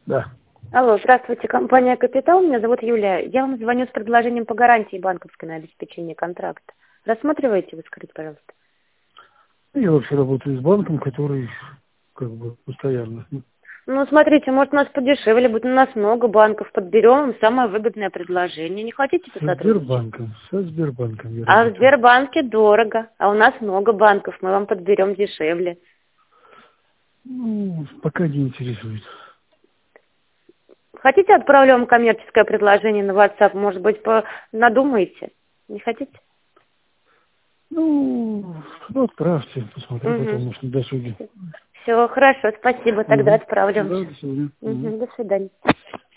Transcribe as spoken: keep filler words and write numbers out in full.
Да. Алло, здравствуйте, компания «Капитал». Меня зовут Юлия. Я вам звоню с предложением по гарантии банковской на обеспечение контракта. Рассматриваете вы, скажите, пожалуйста? Я вообще работаю с банком, который как бы постоянно. Ну, смотрите, может, у нас подешевле будет. У нас много банков. Подберем вам самое выгодное предложение. Не хотите Со посотрудничать? Сбербанком. Со Сбербанком я А в работаю. Сбербанке дорого. А у нас много банков. Мы вам подберем дешевле. Ну, пока не интересует. Хотите, отправлю вам коммерческое предложение на WhatsApp? Может быть, по... надумаете? Не хотите? Ну, ну, отправьте, посмотрю потом, Угу. может, на досуге. Все, хорошо, спасибо. Тогда Угу. отправлю. Да, до свидания. Угу. Угу, до свидания.